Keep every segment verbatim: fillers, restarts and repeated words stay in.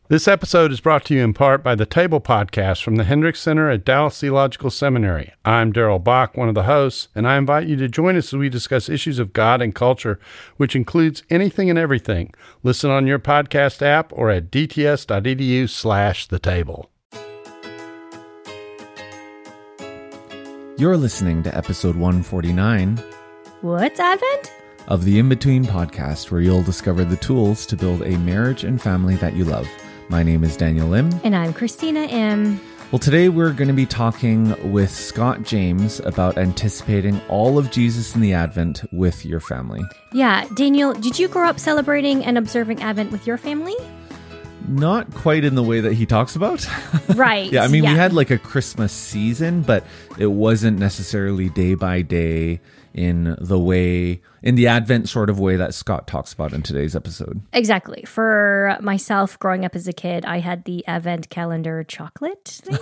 This episode is brought to you in part by the Table Podcast from the Hendricks Center at Dallas Theological Seminary. I'm Daryl Bach, one of the hosts, and I invite you to join us as we discuss issues of God and culture, which includes anything and everything. Listen on your podcast app or at dts.edu slash the table. You're listening to episode one forty-nine. What's Advent? Of the In Between podcast, where you'll discover the tools to build a marriage and family that you love. My name is Daniel Lim. And I'm Christina M. Well, today we're going to be talking with Scott James about anticipating all of Jesus in the Advent with your family. Yeah, Daniel, did you grow up celebrating and observing Advent with your family? Not quite in the way that he talks about. Right. yeah, I mean, yeah. we had like a Christmas season, but it wasn't necessarily day by day in the way, in the Advent sort of way that Scott talks about in today's episode. Exactly. For myself, growing up as a kid, I had the Advent calendar chocolate thing.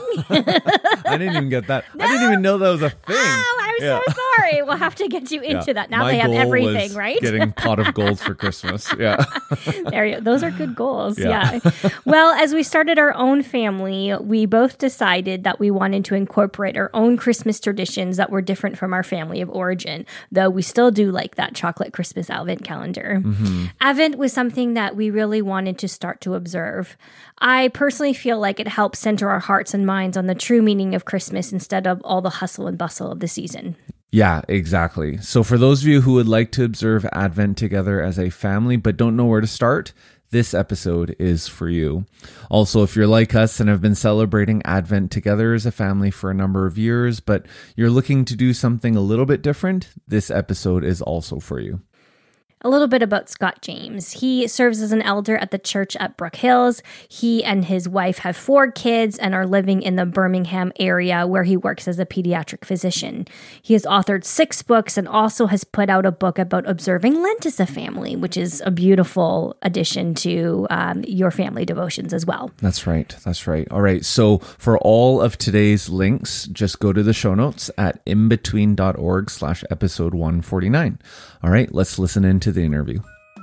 I didn't even get that. No? I didn't even know that was a thing. Oh, I'm yeah. so sorry. We'll have to get you into yeah. that. Now My they have goal everything, was right? Getting pot of gold for Christmas. Yeah. There you go. Those are good goals. Yeah. yeah. Well, as we started our own family, we both decided that we wanted to incorporate our own Christmas traditions that were different from our family of origin, though we still do like that chocolate Christmas Advent calendar. Mm-hmm. Advent was something that we really wanted to start to observe. I personally feel like it helps center our hearts and minds on the true meaning of Christmas instead of all the hustle and bustle of the season. Yeah, exactly. So for those of you who would like to observe Advent together as a family but don't know where to start, this episode is for you. Also, if you're like us and have been celebrating Advent together as a family for a number of years, but you're looking to do something a little bit different, this episode is also for you. A little bit about Scott James. He serves as an elder at the church at Brook Hills. He and his wife have four kids and are living in the Birmingham area where he works as a pediatric physician. He has authored six books and also has put out a book about observing Lent as a family, which is a beautiful addition to um, your family devotions as well. That's right. That's right. All right. So for all of today's links, just go to the show notes at inbetween.org slash episode 149. All right. Let's listen into the interview.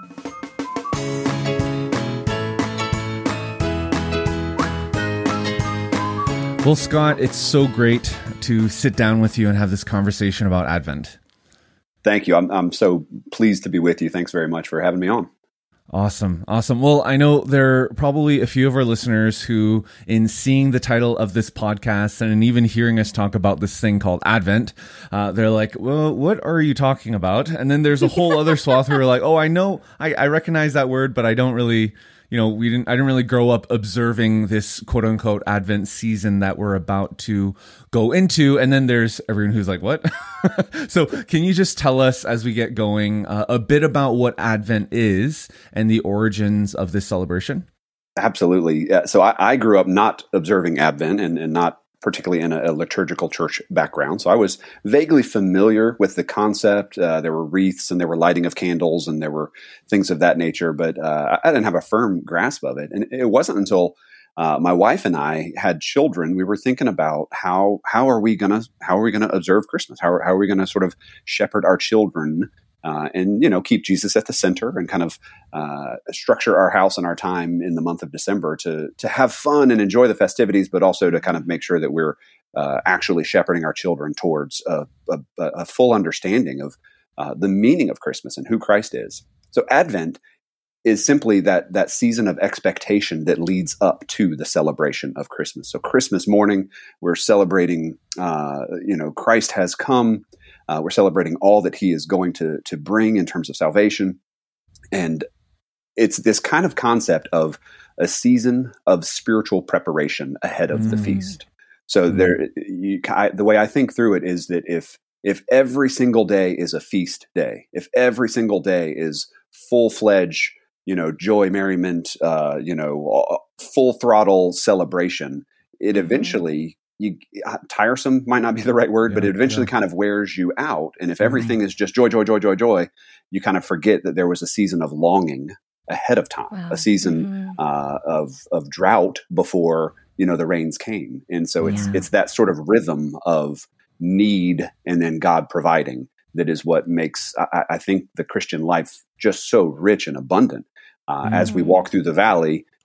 Well, Scott, it's so great to sit down with you and have this conversation about Advent. Thank you. I'm I'm so pleased to be with you. Thanks very much for having me on. Awesome. Awesome. Well, I know there are probably a few of our listeners who, in seeing the title of this podcast and in even hearing us talk about this thing called Advent, uh, they're like, well, what are you talking about? And then there's a whole other swath who are like, oh, I know, I, I recognize that word, but I don't really, you know, we didn't, I didn't really grow up observing this quote unquote Advent season that we're about to go into. And then there's everyone who's like, what? So can you just tell us as we get going uh, a bit about what Advent is and the origins of this celebration? Absolutely. Yeah, so I, I grew up not observing Advent and, and not particularly in a, a liturgical church background. So I was vaguely familiar with the concept. Uh, there were wreaths and there were lighting of candles and there were things of that nature, but uh, I didn't have a firm grasp of it. And it wasn't until uh, my wife and I had children, we were thinking about how how are we gonna how are we gonna observe Christmas? How are, how are we gonna sort of shepherd our children uh, and you know keep Jesus at the center and kind of uh, structure our house and our time in the month of December to to have fun and enjoy the festivities, but also to kind of make sure that we're uh, actually shepherding our children towards a, a, a full understanding of uh, the meaning of Christmas and who Christ is. So Advent is simply that that season of expectation that leads up to the celebration of Christmas. So Christmas morning, we're celebrating, uh, you know, Christ has come. Uh, we're celebrating all that he is going to to bring in terms of salvation. And it's this kind of concept of a season of spiritual preparation ahead of mm. the feast. So mm. there, you, I, the way I think through it is that if if every single day is a feast day, if every single day is full-fledged, you know, joy, merriment, uh, you know, full throttle celebration, it eventually, you tiresome might not be the right word, yeah, but it eventually yeah. kind of wears you out. And if mm-hmm. everything is just joy, joy, joy, joy, joy, you kind of forget that there was a season of longing ahead of time, wow. a season mm-hmm. uh, of of drought before, you know, the rains came. And so it's yeah. it's that sort of rhythm of need and then God providing that is what makes, I, I think, the Christian life just so rich and abundant. Uh, mm. As we walk through the valley,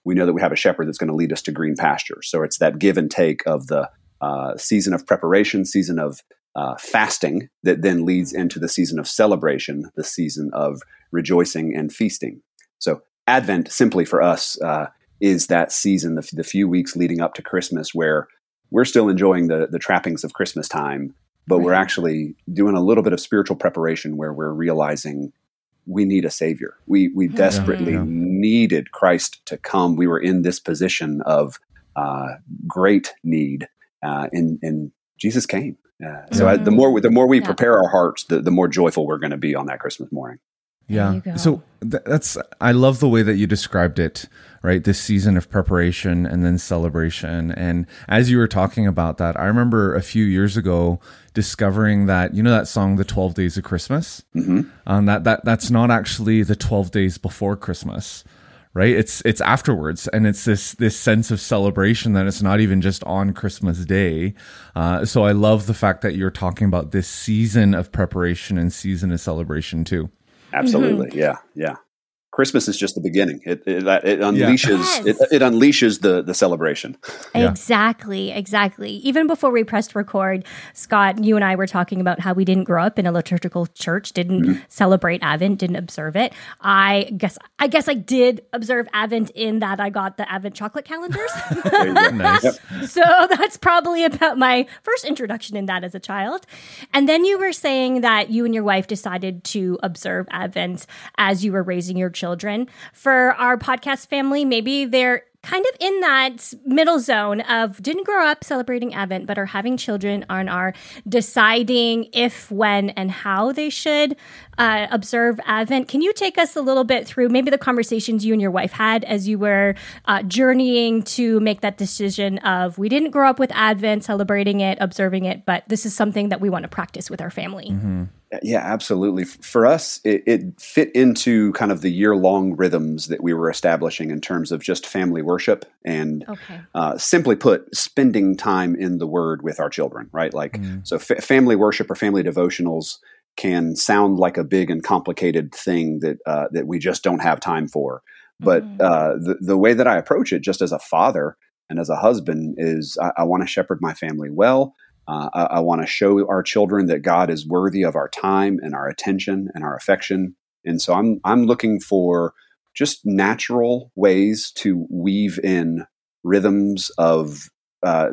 we know that we have a shepherd that's going to lead us to green pastures. So it's that give and take of the uh, season of preparation, season of uh, fasting that then leads into the season of celebration, the season of rejoicing and feasting. So Advent simply for us uh, is that season, the, the few weeks leading up to Christmas where we're still enjoying the, the trappings of Christmas time, but we're actually doing a little bit of spiritual preparation where we're realizing we need a savior. We we desperately yeah. needed Christ to come. We were in this position of uh, great need, uh, and, and Jesus came. Uh, so I, the more the more we Yeah. prepare our hearts, the, the more joyful we're going to be on that Christmas morning. Yeah. you go. So th- that's, I love the way that you described it, right? This season of preparation and then celebration. And as you were talking about that, I remember a few years ago discovering that, you know, that song, The twelve Days of Christmas, Mm-hmm. um, that, that, that's not actually the twelve days before Christmas, right? It's, it's afterwards. And it's this, this sense of celebration that it's not even just on Christmas Day. Uh, so I love the fact that you're talking about this season of preparation and season of celebration too. Absolutely. Mm-hmm. Yeah. Yeah. Christmas is just the beginning. It it, it unleashes Yes. it, it unleashes the the celebration. Yeah. Exactly, exactly. Even before we pressed record, Scott, you and I were talking about how we didn't grow up in a liturgical church, didn't Mm-hmm. celebrate Advent, didn't observe it. I guess I guess I did observe Advent in that I got the Advent chocolate calendars. There you go. Nice. Yep. So that's probably about my first introduction in that as a child. And then you were saying that you and your wife decided to observe Advent as you were raising your children. For our podcast family, maybe they're kind of in that middle zone of didn't grow up celebrating Advent, but are having children and are deciding if, when, and how they should uh, observe Advent. Can you take us a little bit through maybe the conversations you and your wife had as you were uh, journeying to make that decision of we didn't grow up with Advent, celebrating it, observing it, but this is something that we want to practice with our family? Mm-hmm. Yeah, absolutely. For us, it, it fit into kind of the year-long rhythms that we were establishing in terms of just family worship and, Okay. uh, simply put, spending time in the Word with our children. Right, like Mm-hmm. so, fa- family worship or family devotionals can sound like a big and complicated thing that uh, that we just don't have time for. But Mhm. uh, the the way that I approach it, just as a father and as a husband, is I, I want to shepherd my family well. Uh, I, I want to show our children that God is worthy of our time and our attention and our affection. And so I'm I'm looking for just natural ways to weave in rhythms of uh,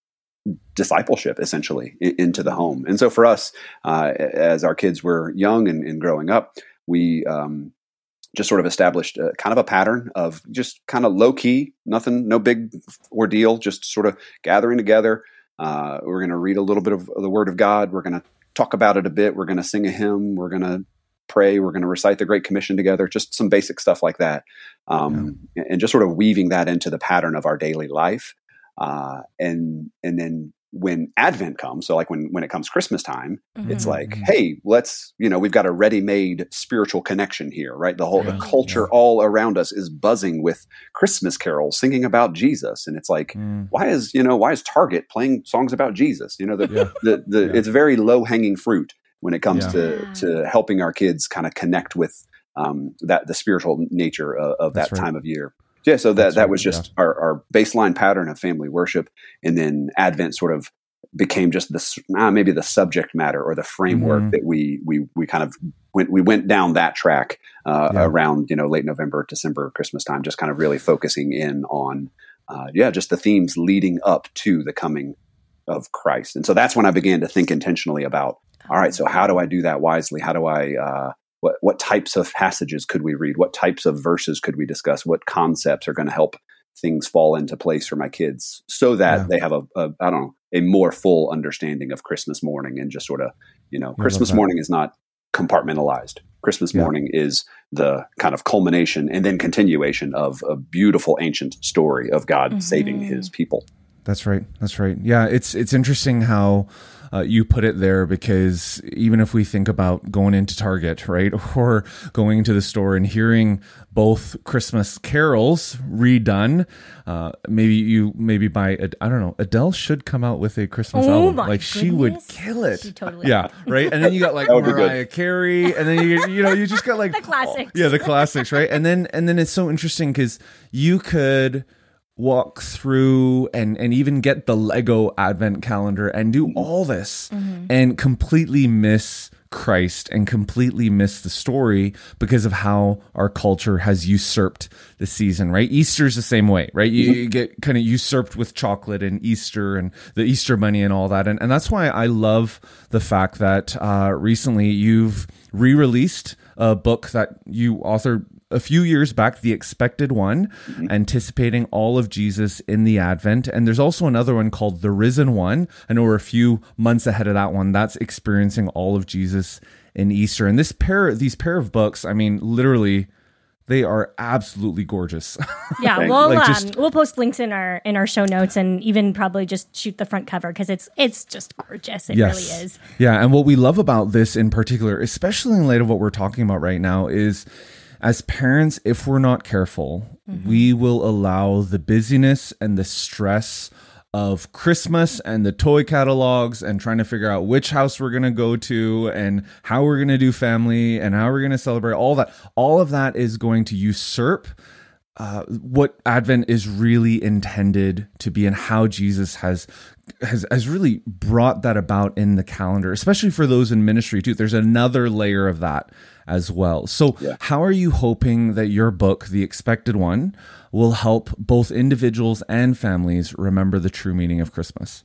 discipleship, essentially, in, into the home. And so for us, uh, as our kids were young and, and growing up, we um, just sort of established a, kind of a pattern of just kind of low key, nothing, no big ordeal, just sort of gathering together. Uh, we're going to read a little bit of the Word of God. We're going to talk about it a bit. We're going to sing a hymn. We're going to pray. We're going to recite the Great Commission together, just some basic stuff like that. Um, yeah. And just sort of weaving that into the pattern of our daily life. Uh, and and then when Advent comes, so like when, when it comes Christmas time, Mhm. it's like, hey, let's, you know, we've got a ready-made spiritual connection here, right? The whole Yeah. the culture Yeah. all around us is buzzing with Christmas carols, singing about Jesus. And it's like, Mm. why is, you know, why is Target playing songs about Jesus? You know, the, Yeah. the, the, Yeah. it's very low-hanging fruit when it comes Yeah. to, Yeah. to helping our kids kind of connect with um, that, the spiritual nature of, of that That's right. time of year. Yeah, so that, That's that right, was just our, our baseline pattern of family worship. And then Advent sort of became just this, uh, maybe the subject matter or the framework Mhm. that we, we, we kind of went, we went down that track uh, Yeah. around, you know, late November, December, Christmas time, just kind of really focusing in on, uh, yeah, just the themes leading up to the coming of Christ. And so that's when I began to think intentionally about, all right, so how do I do that wisely? How do I, uh, what, what types of passages could we read? What types of verses could we discuss? What concepts are going to help things fall into place for my kids so that Yeah. they have a, a, I don't know, a more full understanding of Christmas morning and just sort of, you know, love Christmas that. morning is not compartmentalized. Christmas Yeah. morning is the kind of culmination and then continuation of a beautiful ancient story of God Mhm. saving his people. That's right. That's right. Yeah, it's it's interesting how uh, you put it there, because even if we think about going into Target, right, or going into the store and hearing both Christmas carols redone, uh, maybe you maybe buy I don't know, Adele should come out with a Christmas oh album. My like goodness. She would kill it. She totally yeah, right. And then you got like Mariah Carey, and then you you know you just got like the classics. Yeah, the classics, right? And then and then it's so interesting because you could walk through and, and even get the Lego Advent calendar and do all this mm-hmm. and completely miss Christ and completely miss the story because of how our culture has usurped the season, right? Easter's the same way, right? You, you get kind of usurped with chocolate and Easter and the Easter bunny and all that. And, and that's why I love the fact that uh, recently you've re-released a book that you authored a few years back, The Expected One, mm-hmm. anticipating all of Jesus in the Advent. And there's also another one called The Risen One. I know we're a few months ahead of that one. That's experiencing all of Jesus in Easter. And this pair, these pair of books, I mean, literally, they are absolutely gorgeous. Yeah, we'll like um, just, we'll post links in our in our show notes, and even probably just shoot the front cover because it's it's just gorgeous. It yes. really is. Yeah, and what we love about this in particular, especially in light of what we're talking about right now, is as parents, if we're not careful, mm-hmm. we will allow the busyness and the stress of Christmas and the toy catalogs and trying to figure out which house we're going to go to and how we're going to do family and how we're going to celebrate, all that. All of that is going to usurp uh, what Advent is really intended to be and how Jesus has has has really brought that about in the calendar, especially for those in ministry too. There's another layer of that as well. So yeah. How are you hoping that your book, The Expected One, will help both individuals and families remember the true meaning of Christmas?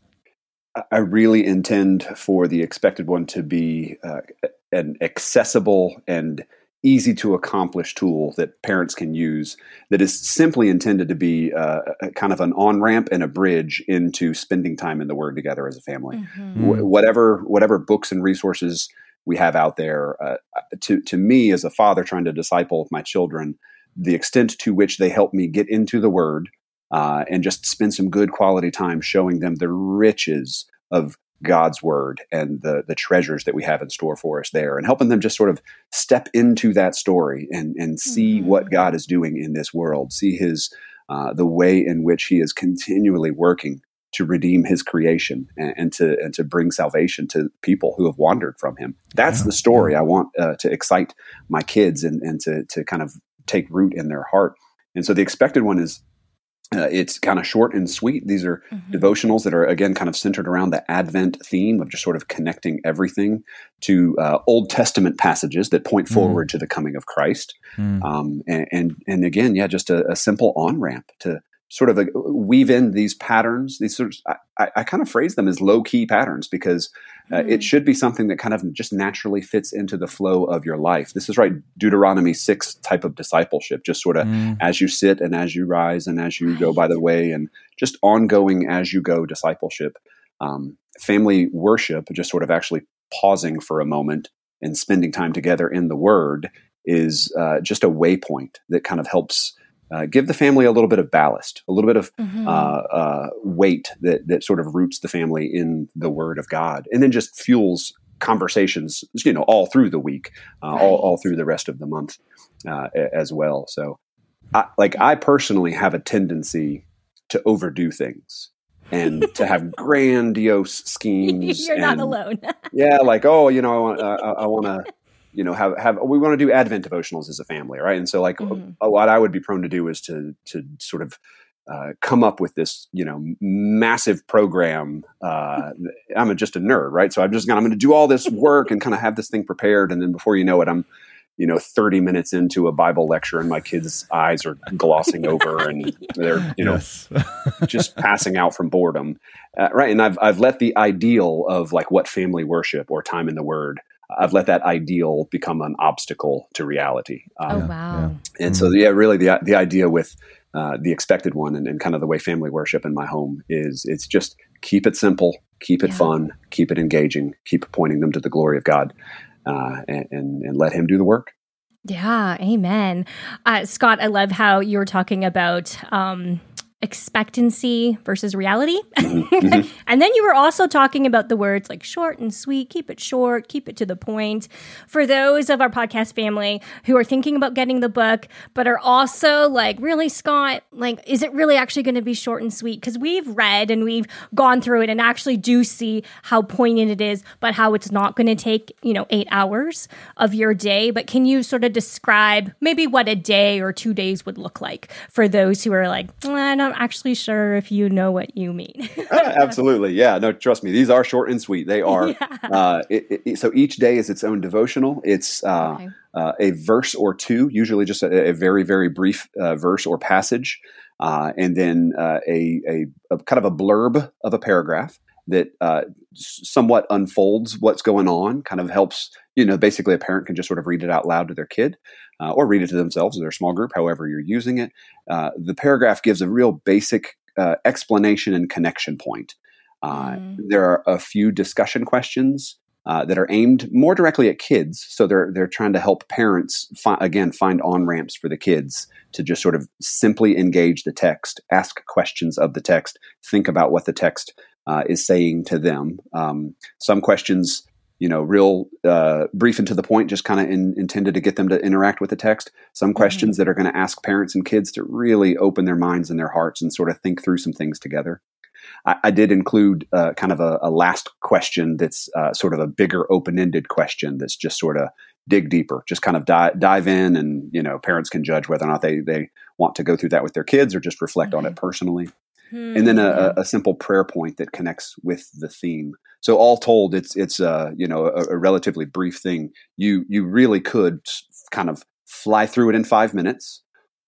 I really intend for The Expected One to be uh, an accessible and easy to accomplish tool that parents can use that is simply intended to be uh, a kind of an on-ramp and a bridge into spending time in the Word together as a family. Mm-hmm. Wh- whatever whatever books and resources we have out there, uh, to to me as a father trying to disciple my children, the extent to which they help me get into the Word uh, and just spend some good quality time showing them the riches of God's Word and the the treasures that we have in store for us there, and helping them just sort of step into that story and and see mm-hmm. what God is doing in this world, see His uh, the way in which He is continually working to redeem His creation and, and to and to bring salvation to people who have wandered from Him. That's yeah. the story I want uh, to excite my kids and and to to kind of take root in their heart. And so The Expected One is. Uh, it's kind of short and sweet. These are mm-hmm. devotionals that are, again, kind of centered around the Advent theme of just sort of connecting everything to uh, Old Testament passages that point mm. forward to the coming of Christ. Mm. Um, and, and, and again, yeah, just a, a simple on-ramp to sort of a, weave in these patterns. These sort of, I, I kind of phrase them as low-key patterns because uh, mm. it should be something that kind of just naturally fits into the flow of your life. This is right, Deuteronomy six type of discipleship, just sort of mm. as you sit and as you rise and as you right. go by the way, and just ongoing as you go discipleship. Um, family worship, just sort of actually pausing for a moment and spending time together in the Word is uh, just a waypoint that kind of helps Uh, give the family a little bit of ballast, a little bit of mm-hmm. uh, uh, weight that that sort of roots the family in the Word of God, and then just fuels conversations, you know, all through the week, uh, right. all, all through the rest of the month uh, as well. So, I, like I personally have a tendency to overdo things and to have grandiose schemes. You're and, not alone. yeah, like oh, you know, I, I want to. You know, have have we want to do Advent devotionals as a family, right? And so, like, mm-hmm. a, what I would be prone to do is to to sort of uh, come up with this, you know, massive program. Uh, I'm a, just a nerd, right? So I'm just gonna I'm going to do all this work and kind of have this thing prepared, and then before you know it, I'm, you know, thirty minutes into a Bible lecture, and my kids' eyes are glossing over, and they're, you know, yes. just passing out from boredom, uh, right? And I've I've let the ideal of like what family worship or time in the Word. I've let that ideal become an obstacle to reality. Um, oh, wow. Yeah. And mm-hmm. so, yeah, really the the idea with uh, The Expected One and, and kind of the way family worship in my home is it's just keep it simple, keep it yeah. fun, keep it engaging, keep pointing them to the glory of God uh, and, and, and let Him do the work. Yeah, amen. Uh, Scott, I love how you were talking about um, expectancy versus reality. Mm-hmm. And then you were also talking about the words like short and sweet, keep it short, keep it to the point. For those of our podcast family who are thinking about getting the book, but are also like, really, Scott, like, is it really actually going to be short and sweet? Because we've read and we've gone through it and actually do see how poignant it is, but how it's not going to take, you know, eight hours of your day. But can you sort of describe maybe what a day or two days would look like for those who are like, I'm not actually sure if you know what you mean? Absolutely. Yeah. No, trust me. These are short and sweet. They are. Yeah. Uh, it, it, so each day is its own devotional. It's uh, okay. uh, a verse or two, usually just a, a very, very brief uh, verse or passage. Uh, and then uh, a, a, a kind of a blurb of a paragraph that uh, somewhat unfolds what's going on, kind of helps, you know, basically a parent can just sort of read it out loud to their kid uh, or read it to themselves in their small group, however you're using it. Uh, the paragraph gives a real basic uh, explanation and connection point. Uh, mm. There are a few discussion questions uh, that are aimed more directly at kids. So they're they're trying to help parents, fi- again, find on-ramps for the kids to just sort of simply engage the text, ask questions of the text, think about what the text uh, is saying to them. Um, some questions, you know, real uh, brief and to the point, just kind of in, intended to get them to interact with the text. Some questions mm-hmm. that are going to ask parents and kids to really open their minds and their hearts and sort of think through some things together. I, I did include uh, kind of a, a last question that's uh, sort of a bigger open-ended question that's just sort of dig deeper, just kind of dive, dive in, and, you know, parents can judge whether or not they, they want to go through that with their kids or just reflect mm-hmm. on it personally. Mm-hmm. And then a, a simple prayer point that connects with the theme. So all told, it's it's uh, you know a, a relatively brief thing. You you really could kind of fly through it in five minutes,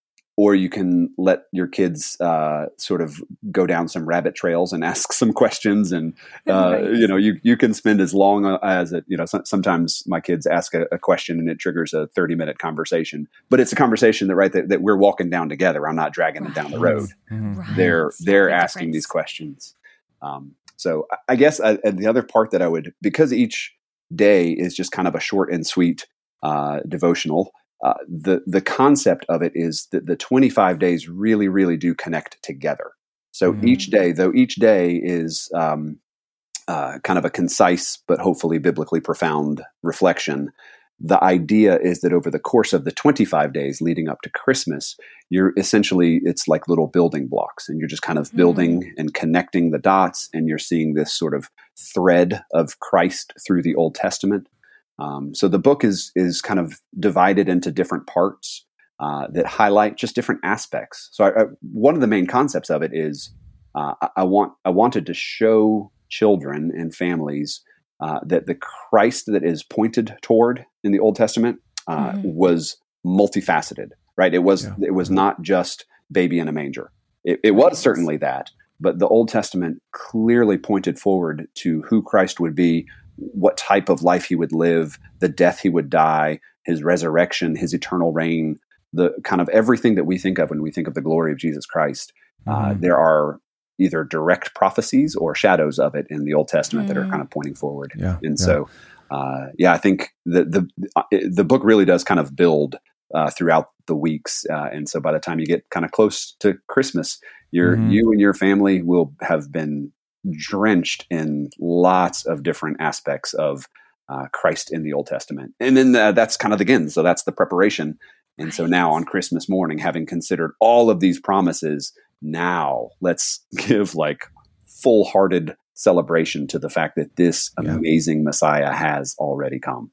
or you can let your kids uh, sort of go down some rabbit trails and ask some questions. And uh, right. you know you you can spend as long as it. You know so, sometimes my kids ask a, a question and it triggers a thirty minute conversation, but it's a conversation that right that, that we're walking down together. I'm not dragging right. them down the road. Right. They're they're the asking difference. These questions. Um, So I guess I, the other part that I would, because each day is just kind of a short and sweet uh, devotional, uh, the the concept of it is that the twenty-five days really, really do connect together. So mm-hmm. each day, though each day is um, uh, kind of a concise but hopefully biblically profound reflection, the idea is that over the course of the twenty-five days leading up to Christmas, you're essentially, it's like little building blocks, and you're just kind of building mm. and connecting the dots, and you're seeing this sort of thread of Christ through the Old Testament. Um, so the book is is kind of divided into different parts uh, that highlight just different aspects. So I, I, one of the main concepts of it is uh, I, I want I wanted to show children and families Uh, that the Christ that is pointed toward in the Old Testament uh, mm-hmm. was multifaceted, right? It was yeah. it was not just baby in a manger. It, it was certainly that, but the Old Testament clearly pointed forward to who Christ would be, what type of life he would live, the death he would die, his resurrection, his eternal reign, the kind of everything that we think of when we think of the glory of Jesus Christ. Mm-hmm. Uh, there are either direct prophecies or shadows of it in the Old Testament mm. that are kind of pointing forward. Yeah, and yeah. so, uh, yeah, I think the, the, the book really does kind of build uh, throughout the weeks. Uh, and so by the time you get kind of close to Christmas, you're, mm. you and your family will have been drenched in lots of different aspects of uh, Christ in the Old Testament. And then uh, that's kind of, again, so that's the preparation. And right. so now on Christmas morning, having considered all of these promises, now let's give like full-hearted celebration to the fact that this yeah. amazing Messiah has already come.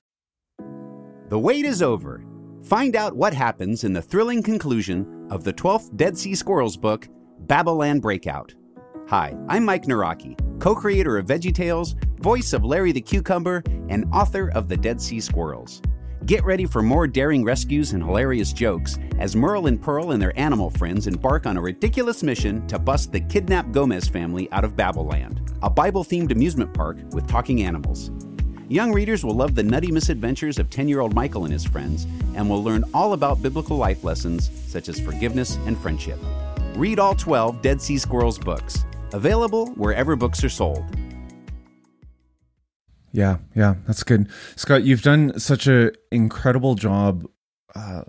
The wait is over. Find out what happens in the thrilling conclusion of the twelfth Dead Sea Squirrels book, Babylon Breakout. Hi, I'm Mike Naraki, co-creator of VeggieTales, voice of Larry the Cucumber, and author of The Dead Sea Squirrels. Get ready for more daring rescues and hilarious jokes as Merle and Pearl and their animal friends embark on a ridiculous mission to bust the kidnapped Gomez family out of Babylon, a Bible-themed amusement park with talking animals. Young readers will love the nutty misadventures of ten-year-old Michael and his friends, and will learn all about biblical life lessons such as forgiveness and friendship. Read all twelve Dead Sea Squirrels books, available wherever books are sold. Yeah, yeah, that's good. Scott, you've done such an incredible job uh,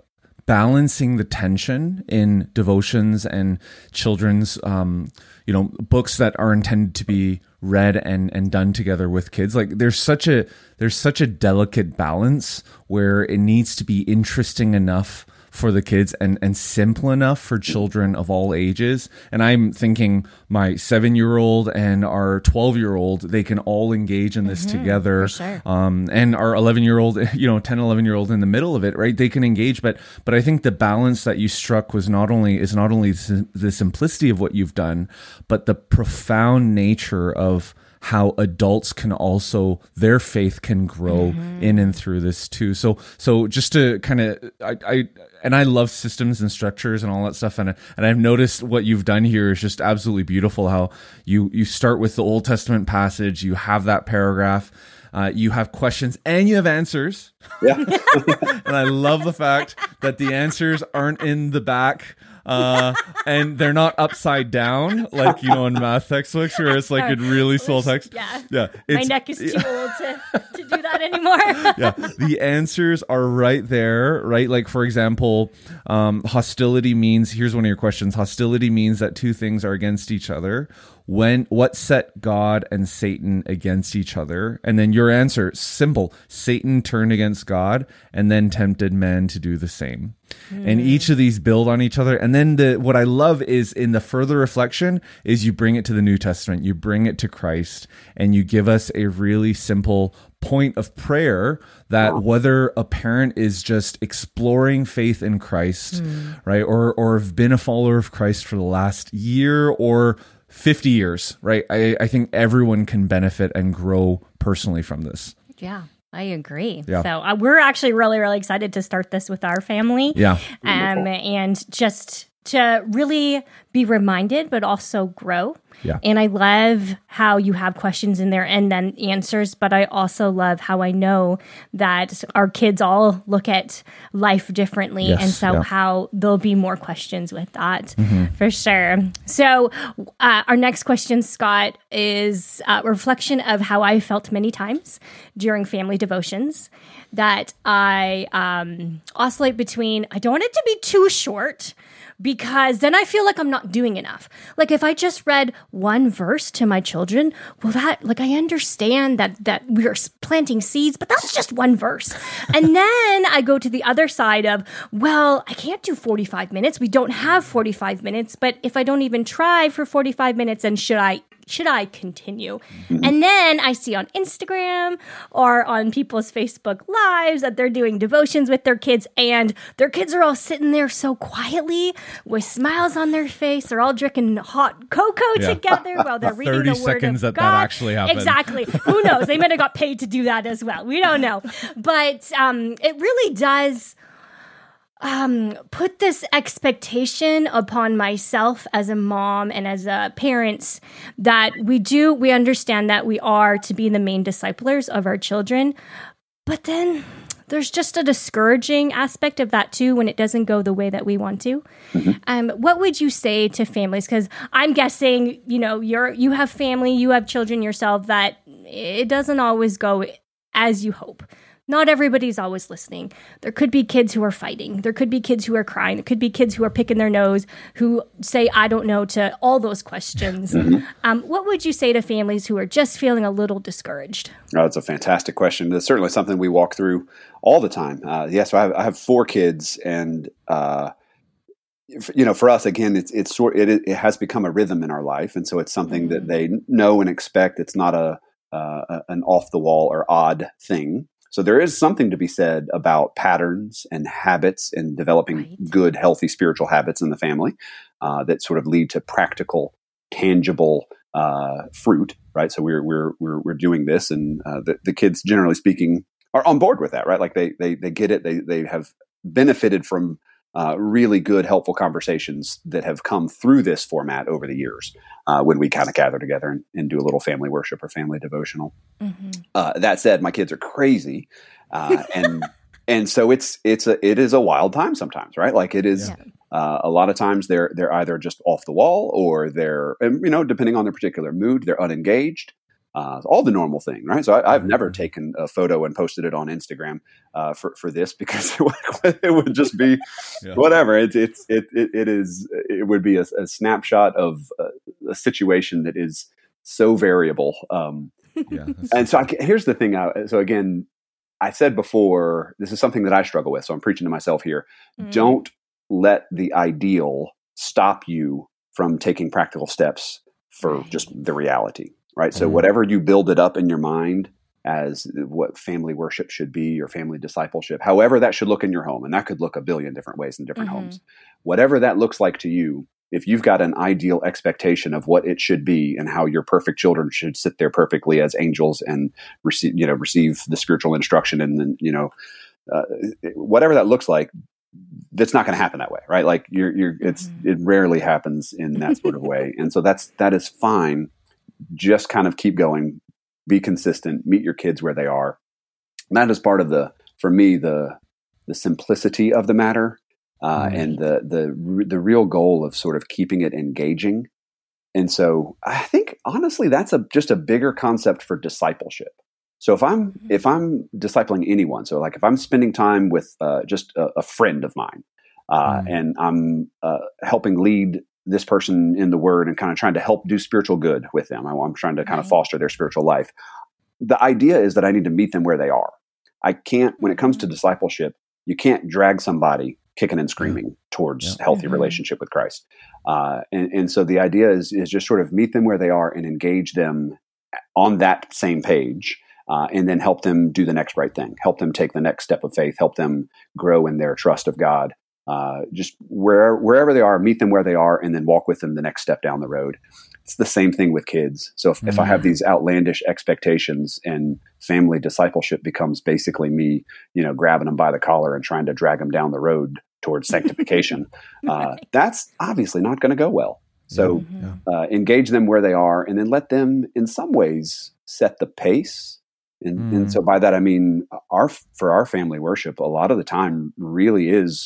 balancing the tension in devotions and children's, um, you know, books that are intended to be read and, and done together with kids. Like there's such a, there's such a delicate balance where it needs to be interesting enough for the kids and, and simple enough for children of all ages. And I'm thinking my seven-year-old and our twelve-year-old, they can all engage in this mm-hmm, together. For sure. Um, and our eleven-year-old, you know, ten, eleven-year-old in the middle of it, right? They can engage. But but I think the balance that you struck was not only is not only the simplicity of what you've done, but the profound nature of how adults can also, their faith can grow mm-hmm. in and through this too. So, so just to kind of, I, I, and I love systems and structures and all that stuff. And, and I've noticed what you've done here is just absolutely beautiful. How you, you start with the Old Testament passage, you have that paragraph, uh, you have questions and you have answers. Yeah. And I love the fact that the answers aren't in the back. Uh, and they're not upside down, like, you know, in math textbooks where it's like in really small text. Yeah. Yeah. My neck is too old to, to do that anymore. Yeah. The answers are right there, right? Like, for example, um, hostility means, here's one of your questions. Hostility means that two things are against each other. When, what set God and Satan against each other? And then your answer, simple. Satan turned against God and then tempted man to do the same. Mm. And each of these build on each other. And then the, what I love is in the further reflection is you bring it to the New Testament, you bring it to Christ, and you give us a really simple point of prayer that wow. whether a parent is just exploring faith in Christ, mm. right? Or, or have been a follower of Christ for the last year or fifty years, right? I, I think everyone can benefit and grow personally from this. Yeah, I agree. Yeah. So uh, we're actually really, really excited to start this with our family. Yeah. Um, and just to really be reminded, but also grow. Yeah. And I love how you have questions in there and then answers, but I also love how I know that our kids all look at life differently. Yes, and so yeah. how there'll be more questions with that mm-hmm. for sure. So uh, our next question, Scott, is a reflection of how I felt many times during family devotions, that I um, oscillate between, I don't want it to be too short, because then I feel like I'm not doing enough. Like if I just read one verse to my children, well, that, like, I understand that that we are planting seeds, but that's just one verse. And then I go to the other side of, well, I can't do forty-five minutes. We don't have forty-five minutes, but if I don't even try for forty-five minutes, then should I Should I continue? Mm-hmm. And then I see on Instagram or on people's Facebook lives that they're doing devotions with their kids, and their kids are all sitting there so quietly with smiles on their face. They're all drinking hot cocoa yeah. together while they're reading the Word of God. thirty seconds that that actually happened. Exactly. Who knows? They might have got paid to do that as well. We don't know. But um, it really does Um, put this expectation upon myself as a mom and as a parents that we do, we understand that we are to be the main disciplers of our children. But then there's just a discouraging aspect of that too when it doesn't go the way that we want to. Mm-hmm. Um, what would you say to families? Because I'm guessing, you know, you're you have family, you have children yourself, that it doesn't always go as you hope. Not everybody's always listening. There could be kids who are fighting. There could be kids who are crying. There could be kids who are picking their nose, who say, I don't know, to all those questions. Mm-hmm. Um, what would you say to families who are just feeling a little discouraged? Oh, it's a fantastic question. It's certainly something we walk through all the time. Uh, yes, yeah, so I, have, I have four kids, and uh, you know, for us, again, it's it's sort it, it has become a rhythm in our life, and so it's something mm-hmm. that they know and expect. It's not a uh, an off the wall or odd thing. So there is something to be said about patterns and habits and developing right. good, healthy spiritual habits in the family uh, that sort of lead to practical, tangible uh, fruit, right? So we're we're we're we're doing this, and uh, the, the kids, generally speaking, are on board with that, right? Like they they they get it. They they have benefited from uh, really good, helpful conversations that have come through this format over the years uh, when we kind of gather together and, and do a little family worship or family devotional. Mm-hmm. Uh, that said, my kids are crazy, uh, and and so it's it's a it is a wild time sometimes, right? Like it is yeah. uh, a lot of times they're they're either just off the wall or they're, you know, depending on their particular mood, they're unengaged. uh, all the normal thing, right? So I, I've never taken a photo and posted it on Instagram uh, for for this because it would, it would just be yeah. whatever. It's it's it, it it is it would be a, a snapshot of a, a situation that is so variable. Um, yeah, and so I, here's the thing. I, so again, I said before, this is something that I struggle with. So I'm preaching to myself here. Mm. Don't let the ideal stop you from taking practical steps for just the reality, right? So mm. whatever you build it up in your mind as what family worship should be or family discipleship, however that should look in your home, and that could look a billion different ways in different mm-hmm. homes, whatever that looks like to you, if you've got an ideal expectation of what it should be and how your perfect children should sit there perfectly as angels and receive, you know, receive the spiritual instruction and then, you know, uh, whatever that looks like, that's not going to happen that way, right? Like you're, you're, it's, it rarely happens in that sort of way. And so that's, that is fine. Just kind of keep going, be consistent, meet your kids where they are. And that is part of the, for me, the, the simplicity of the matter. Uh, mm-hmm. and the, the, the real goal of sort of keeping it engaging. And so I think honestly, that's a, just a bigger concept for discipleship. So if I'm, mm-hmm. if I'm discipling anyone, so like if I'm spending time with uh, just a, a friend of mine uh, mm-hmm. and I'm uh, helping lead this person in the word and kind of trying to help do spiritual good with them, I'm trying to kind of foster their spiritual life. The idea is that I need to meet them where they are. I can't, when it comes to discipleship, you can't drag somebody kicking and screaming yeah. towards yeah. healthy mm-hmm. relationship with Christ. Uh, and, and so the idea is, is just sort of meet them where they are and engage them on that same page, uh, and then help them do the next right thing, help them take the next step of faith, help them grow in their trust of God. Uh, just where, wherever they are, meet them where they are, and then walk with them the next step down the road. It's the same thing with kids. So if, mm-hmm. if I have these outlandish expectations and family discipleship becomes basically me, you know, grabbing them by the collar and trying to drag them down the road towards sanctification, uh, that's obviously not going to go well. So mm-hmm. uh, engage them where they are and then let them in some ways set the pace. And, mm. and so by that, I mean, our, for our family worship, a lot of the time really is,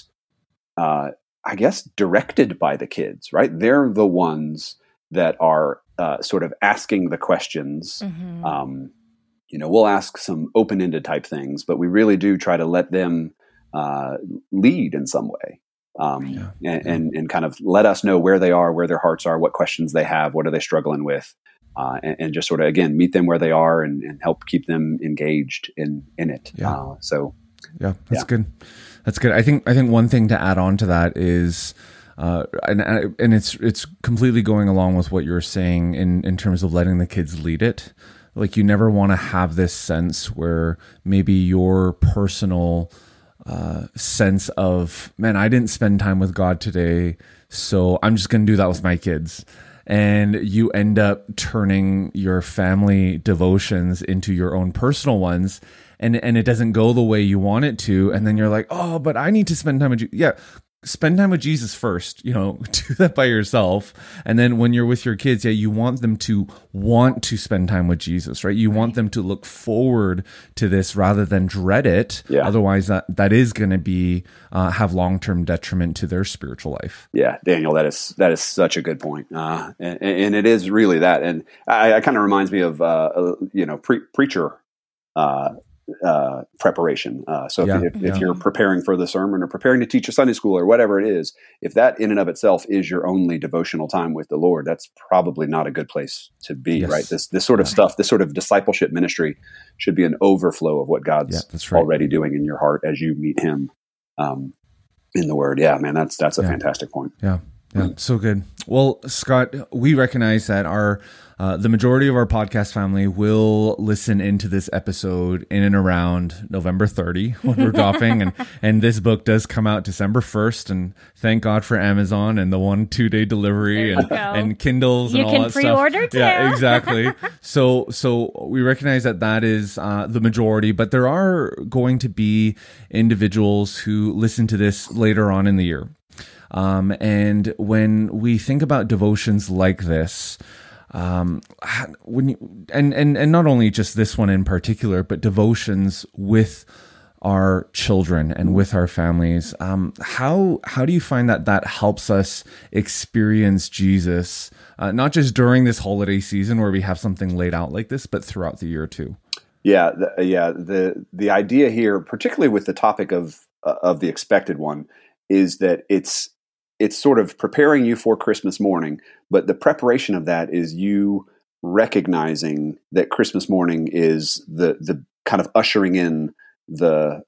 uh, I guess, directed by the kids, right? They're the ones that are uh, sort of asking the questions. Mm-hmm. Um, you know, we'll ask some open-ended type things, but we really do try to let them uh, lead in some way, um, yeah. and, and and kind of let us know where they are, where their hearts are, what questions they have, what are they struggling with, uh, and, and just sort of, again, meet them where they are and, and help keep them engaged in in it. Yeah. Uh, so, yeah, that's yeah. good. That's good. I think I think one thing to add on to that is. Uh, and and it's it's completely going along with what you're saying in, in terms of letting the kids lead it. Like you never want to have this sense where maybe your personal uh, sense of, man, I didn't spend time with God today, so I'm just going to do that with my kids. And you end up turning your family devotions into your own personal ones. And, and it doesn't go the way you want it to. And then you're like, oh, but I need to spend time with you. Yeah. Spend time with Jesus first, you know, do that by yourself. And then when you're with your kids, yeah, you want them to want to spend time with Jesus, right? You want them to look forward to this rather than dread it. Yeah. Otherwise, that, that is going to be, uh, have long-term detriment to their spiritual life. Yeah, Daniel, that is, that is such a good point. Uh, and, and it is really that. And I, I kind of reminds me of, uh, you know, pre- preacher, uh, uh, preparation. Uh, so if, yeah, if, yeah. if you're preparing for the sermon or preparing to teach a Sunday school or whatever it is, if that in and of itself is your only devotional time with the Lord, that's probably not a good place to be, yes. right? This, this sort of yeah. stuff, this sort of discipleship ministry should be an overflow of what God's yeah, that's right. already doing in your heart as you meet him, um, in the word. Yeah, man, that's, that's a yeah. fantastic point. Yeah. Yeah, so good. Well, Scott, we recognize that our uh, the majority of our podcast family will listen into this episode in and around November thirtieth when we're dropping, and and this book does come out December first. And thank God for Amazon and the one two day delivery and, and Kindles you and all that stuff. You can pre-order too. Yeah, exactly. so so we recognize that that is uh, the majority, but there are going to be individuals who listen to this later on in the year. Um, and when we think about devotions like this, um, when you, and, and, and not only just this one in particular, but devotions with, our children and with our families. Um, how how do you find that that helps us experience Jesus, uh, not just during this holiday season where we have something laid out like this, but throughout the year too? Yeah, the, yeah. The the idea here, particularly with the topic of uh, of the expected one, is that it's it's sort of preparing you for Christmas morning, but the preparation of that is you recognizing that Christmas morning is the the kind of ushering in the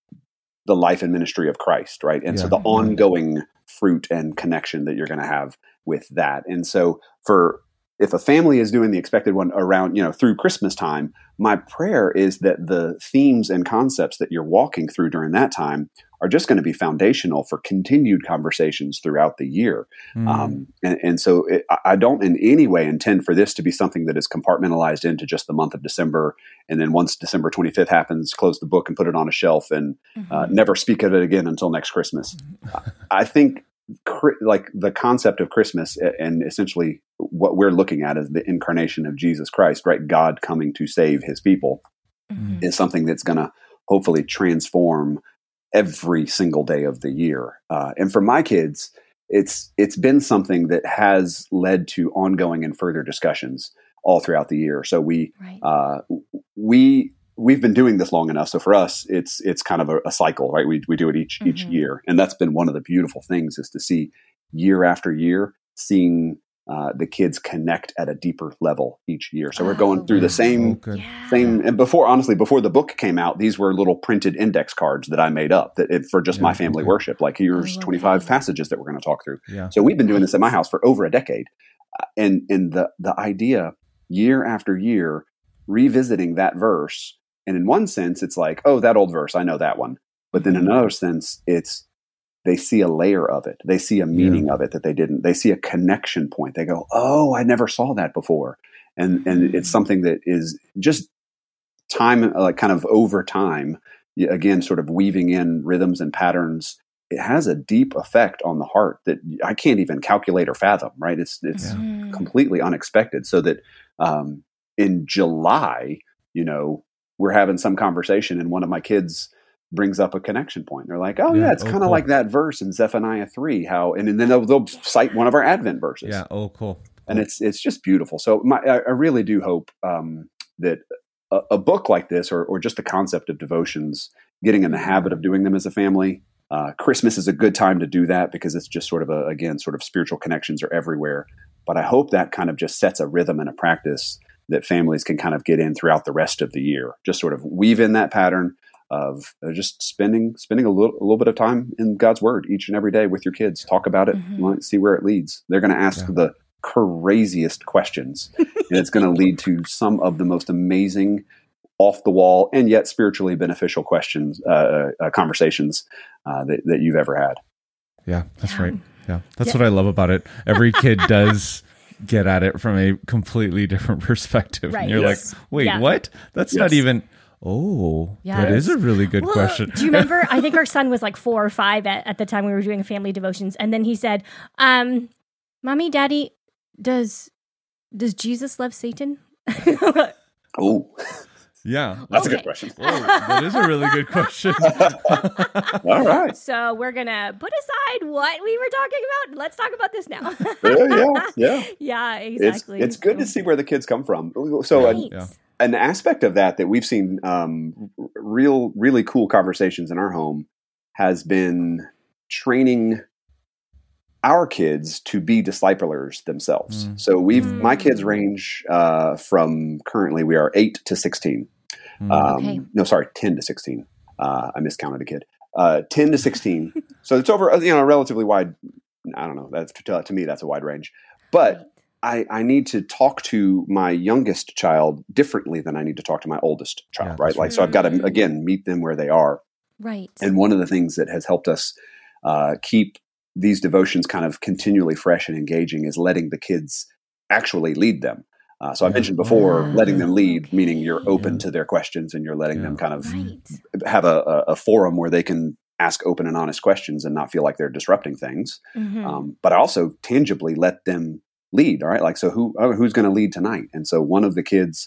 the life and ministry of Christ, right? And Yeah. so the ongoing fruit and connection that you're going to have with that. And so for if a family is doing the expected one around, you know, through Christmas time, my prayer is that the themes and concepts that you're walking through during that time are just going to be foundational for continued conversations throughout the year. Mm. Um, and, and so it, I don't in any way intend for this to be something that is compartmentalized into just the month of December. And then once December twenty-fifth happens, close the book and put it on a shelf and uh, never speak of it again until next Christmas. I think like the concept of Christmas and essentially what we're looking at is the incarnation of Jesus Christ, right? God coming to save his people Mm-hmm. is something that's going to hopefully transform every single day of the year. Uh, and for my kids, it's it's been something that has led to ongoing and further discussions all throughout the year. So we Right. uh, we we've been doing this long enough. So for us, it's it's kind of a, a cycle, right? We we do it each each Mhm. year, and that's been one of the beautiful things is to see year after year, seeing uh, the kids connect at a deeper level each year. So we're Oh, going through the wow. same Oh, good. Yeah. same. And before, honestly, before the book came out, these were little printed index cards that I made up that it, for just Yeah, my family okay. worship. Like here's love twenty-five that. passages that we're going to talk through. Yeah. So we've been doing this at my house for over a decade, uh, and and the the idea year after year revisiting that verse, and in one sense, it's like, oh, that old verse, I know that one. But then in another sense, it's they see a layer of it, they see a meaning of it that they didn't. They see a connection point. They go, oh, I never saw that before, and and it's something that is just time, like kind of over time. y- Again, sort of weaving in rhythms and patterns. It has a deep effect on the heart that I can't even calculate or fathom. Right? It's it's Yeah. Mhm. completely unexpected. So that um, in July, you know, we're having some conversation, and one of my kids brings up a connection point. They're like, "Oh yeah, Yeah. it's Oh, kind of cool. like that verse in Zephaniah three." How and, and then they'll, they'll cite one of our Advent verses, Yeah. Oh, cool. and it's it's just beautiful. So my, I, I really do hope um, that a, a book like this, or or just the concept of devotions, getting in the habit of doing them as a family. Uh, Christmas is a good time to do that because it's just sort of a, again, sort of spiritual connections are everywhere. But I hope that kind of just sets a rhythm and a practice that families can kind of get in throughout the rest of the year. Just sort of weave in that pattern of uh, just spending spending a little, a little bit of time in God's Word each and every day with your kids. Talk about it, Mhm. want to see where it leads. They're going to ask Yeah. the craziest questions, and it's going to lead to some of the most amazing, off the wall, and yet spiritually beneficial questions, uh, uh, conversations uh, that, that you've ever had. Yeah, that's Yeah. right. Yeah, that's Yeah. what I love about it. Every kid does get at it from a completely different perspective. Right. And you're Yes. like, wait, Yeah. what? That's not Yes. even, oh, that Yes. is a really good Well, question. Do you remember? I think our son was like four or five at, at the time we were doing family devotions, and then he said, um, "Mommy, Daddy, does does Jesus love Satan?" Oh, Yeah. that's a Okay. good question. Oh, that is a really good question. All right. So we're gonna put aside what we were talking about. Let's talk about this now. Yeah, yeah, yeah. Yeah, It's exactly. it's good to see where the kids come from. So Right. an, Yeah. an aspect of that that we've seen um, r- real really cool conversations in our home has been training our kids to be disciplers themselves. Mm. So we've my kids Mm. range uh, from currently we are eight to sixteen. Mm. Um, Okay. No, sorry, ten to sixteen. Uh, I miscounted a kid. Uh, ten to sixteen. So it's over, you know, a relatively wide. I don't know. That's to, to me, that's a wide range. But I, I need to talk to my youngest child differently than I need to talk to my oldest child, Yeah, right? that's Like, so I've got to right. again meet them where they are. right. And one of the things that has helped us uh, keep these devotions kind of continually fresh and engaging is letting the kids actually lead them. Uh, so I Yeah. mentioned before, Oh, letting them lead, okay. meaning you're open Yeah. to their questions and you're letting them Yeah. kind of Right. have a, a, a forum where they can ask open and honest questions and not feel like they're disrupting things. Mhm. Um, but I also tangibly let them lead. All right. Like, so who, oh, who's going to lead tonight? And so one of the kids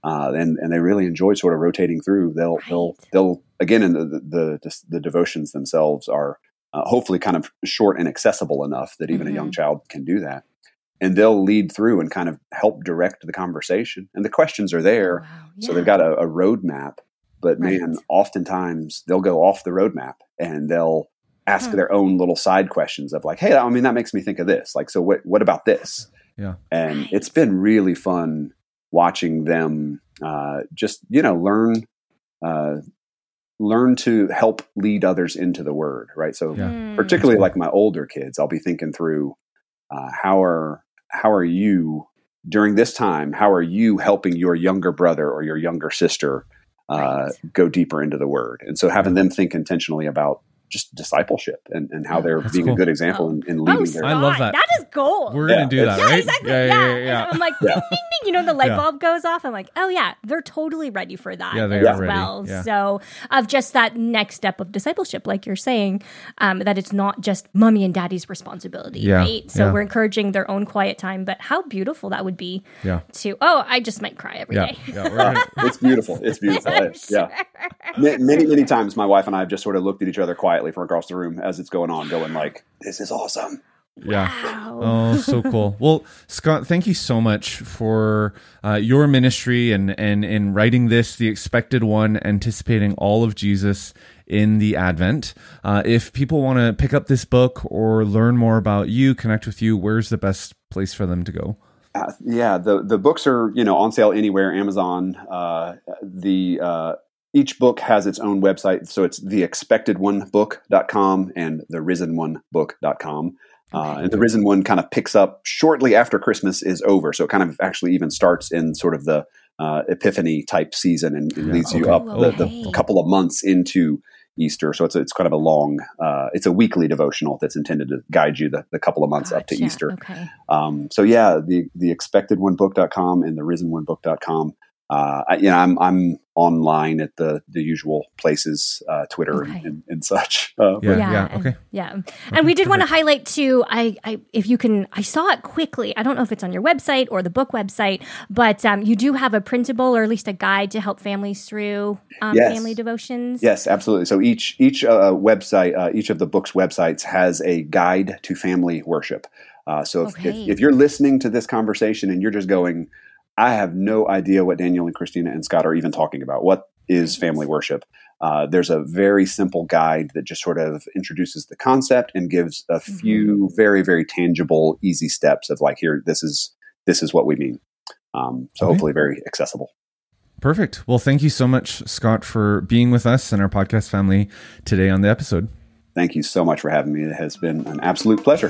Uh, and, and they really enjoy sort of rotating through. They'll, Right. they'll, they'll, again, in the, the, the, the devotions themselves are uh, hopefully kind of short and accessible enough that even Mhm. a young child can do that. And they'll lead through and kind of help direct the conversation. And the questions are there. Wow. So Yeah. they've got a, a roadmap, but Right. man, oftentimes they'll go off the roadmap and they'll ask Hmm. their own little side questions of like, hey, I mean, that makes me think of this. Like, so what, what about this? Yeah. And Right. it's been really fun watching them uh, just, you know, learn, uh, learn to help lead others into the word. Right. So Yeah. Mm. particularly like my older kids, I'll be thinking through uh, how are, how are you during this time? How are you helping your younger brother or your younger sister uh, Right. go deeper into the word? And so having them think intentionally about just discipleship and, and how they're That's being cool. a good example Oh. in, in Oh, leading their I love Scott, that. That is gold. We're Yeah, gonna do it's- that, yeah, right? exactly. Yeah, Yeah, yeah, yeah, yeah. I'm like, Yeah. ding, ding, ding. You know, the light Yeah. bulb goes off. I'm like, oh yeah, they're totally ready for that Yeah, they as are ready. well. Yeah. So, of just that next step of discipleship, like you're saying, um, that it's not just mommy and daddy's responsibility, Yeah, right? So yeah. we're encouraging their own quiet time. But how beautiful that would be Yeah. to, oh, I just might cry every Yeah. day. Yeah. We're gonna, it's beautiful. It's beautiful. I'm Yeah. sure. Ma- Many, many times my wife and I have just sort of looked at each other quietly from across the room as it's going on, going like, this is awesome. yeah. Wow. Oh, so cool. Well, Scott, thank you so much for uh, your ministry and, and, and writing this, The Expected One, anticipating all of Jesus in the Advent. Uh, if people want to pick up this book or learn more about you, connect with you, where's the best place for them to go? Uh, yeah, the the books are, you know, on sale anywhere, Amazon. Uh, the uh, each book has its own website, so it's the expected one book dot com and the risen one book dot com. Uh, and the Risen One kind of picks up shortly after Christmas is over, so it kind of actually even starts in sort of the uh, Epiphany type season and, and Yeah, leads you okay. up the, Okay. the couple of months into Easter. So it's a, it's kind of a long, uh, it's a weekly devotional that's intended to guide you the, the couple of months up to Gotcha. Easter. Okay. Um, so yeah, the the expected one book dot com and the risen one book dot com. Uh, I, you know, I'm I'm online at the the usual places, uh, Twitter Okay. and, and, and such. Uh, Yeah. Yeah, and- okay. yeah. And we did want to highlight too, I, I, if you can, I saw it quickly. I don't know if it's on your website or the book website, but um, you do have a printable or at least a guide to help families through um, Yes. family devotions. Yes, absolutely. So each each uh, website, uh, each of the book's websites has a guide to family worship. Uh, so if, Okay. if if you're listening to this conversation and you're just going, I have no idea what Daniel and Christina and Scott are even talking about. What is family worship? Uh, there's a very simple guide that just sort of introduces the concept and gives a few very, very tangible, easy steps of like, here, this is this is what we mean. Um, so Okay. hopefully very accessible. Perfect. Well, thank you so much, Scott, for being with us and our podcast family today on the episode. Thank you so much for having me. It has been an absolute pleasure.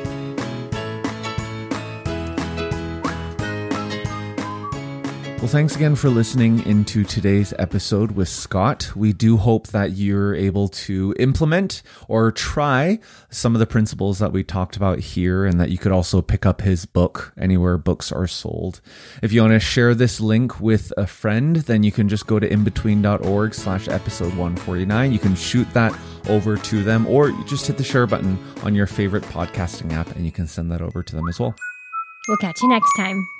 Well, thanks again for listening into today's episode with Scott. We do hope that you're able to implement or try some of the principles that we talked about here, and that you could also pick up his book anywhere books are sold. If you want to share this link with a friend, then you can just go to inbetween.org slash episode 149. You can shoot that over to them, or you just hit the share button on your favorite podcasting app and you can send that over to them as well. We'll catch you next time.